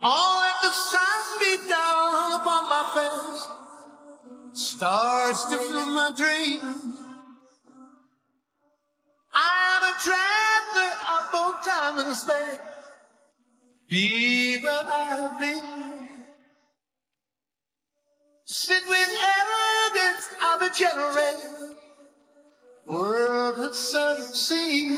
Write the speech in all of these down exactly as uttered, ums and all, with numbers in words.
All let the sun beat down upon my face, stars to fill my dreams. I'm a traveler of both time and space. Be where I've been. Sit with evidence of a generation. World has sudden seen.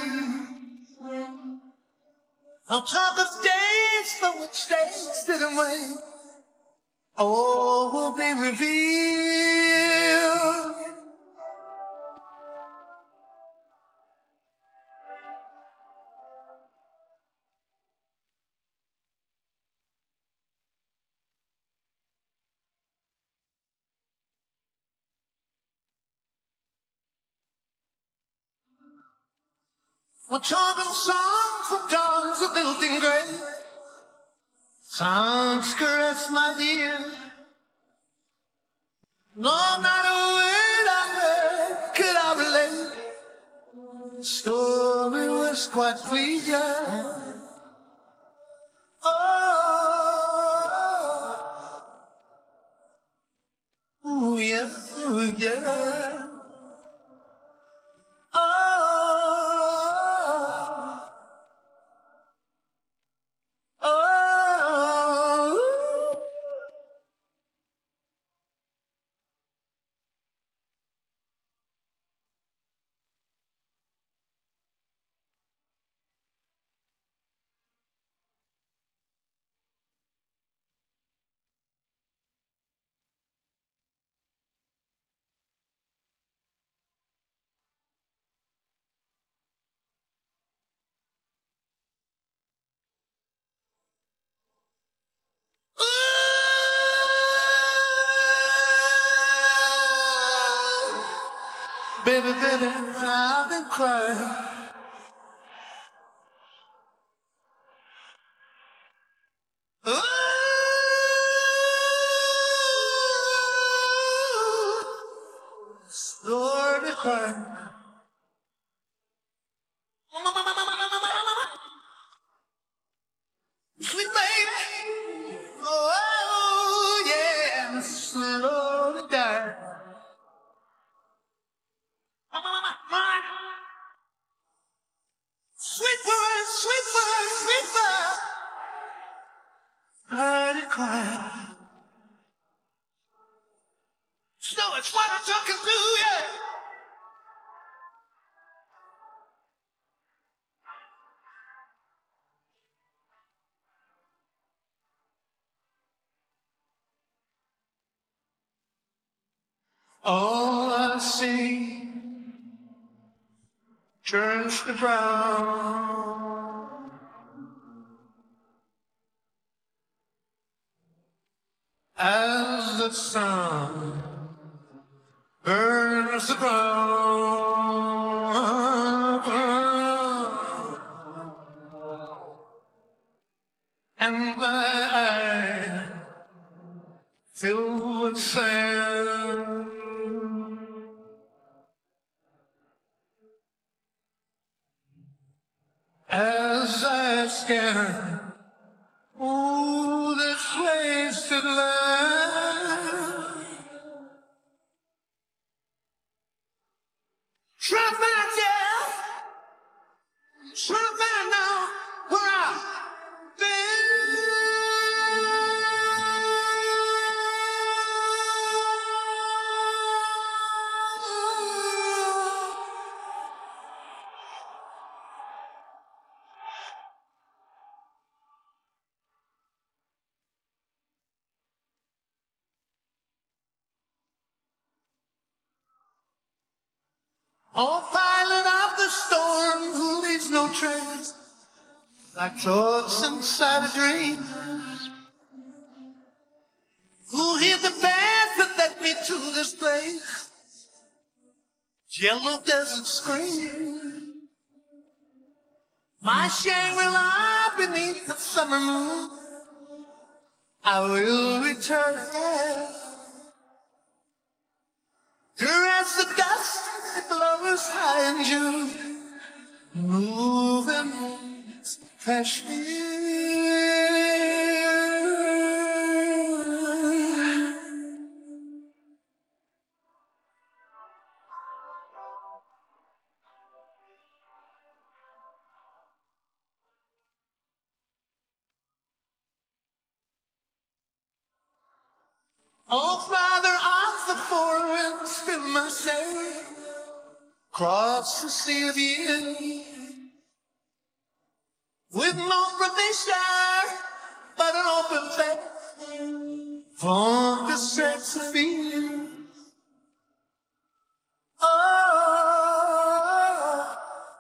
I'll talk of days for which days didn't wait. All will be revealed. We're talking songs from dawn's of building gray. Sounds caress my ear. No, not a word I heard could I relate. The story was quite clear. Oh, ooh, yeah, ooh, yeah. Oh, oh. Baby, baby, I've been crying. Ooh, Lord, I'm crying. Sweet baby, oh yeah, slowly die. Sweet word, sweet word, sweet word. Heard it cry. So it's what I'm talking to, yeah. All I see turns to brown as the sun burns the ground, and my eyes fill with sand. As I scan, ooh, this wasted land. Try to find out, try to find out where I've been. Oh, pilot of the storm who leaves no trace, like thoughts inside a dream, who hid the path that led me to this place, yellow desert scream. My Shangri-La beneath the summer moon, I will return to rest the dust that blows high in June, moving past me. Oh, Father of the four winds, fill my sail, cross the sea of you, with no provision but an open faith for the sex of feeling. Oh,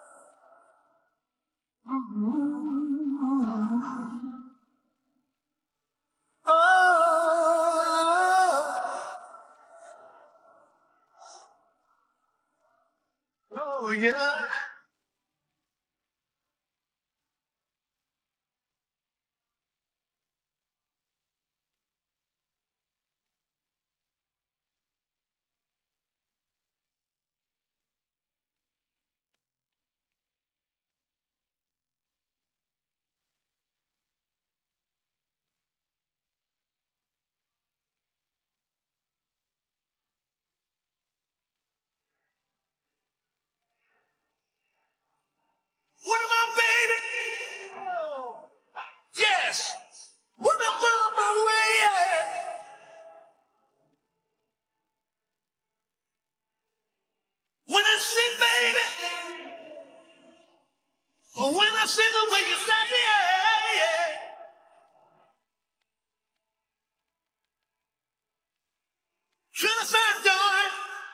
oh, oh, yeah. What about baby? Oh, yes. What about my way? When I see baby, or when I see the way you stand yeah, yeah. Should I start doing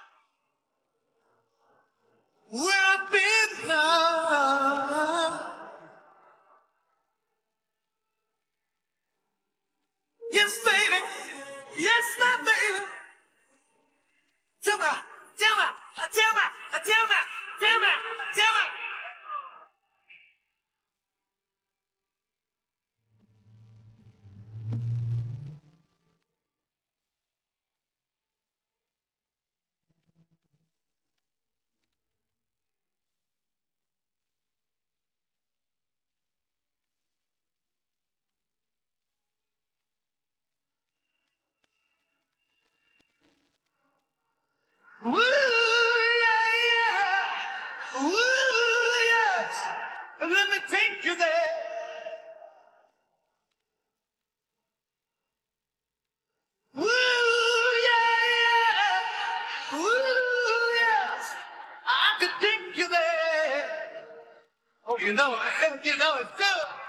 where I've been now? Yes, baby. Yes, my baby. Tell me, tell me, tell me, tell me, tell me, tell me. Woo, yeah, yeah. Woo, yes. Let me take you there. Woo, yeah, yeah. Woo, yes. I could take you there. Oh, you know it. You know it too.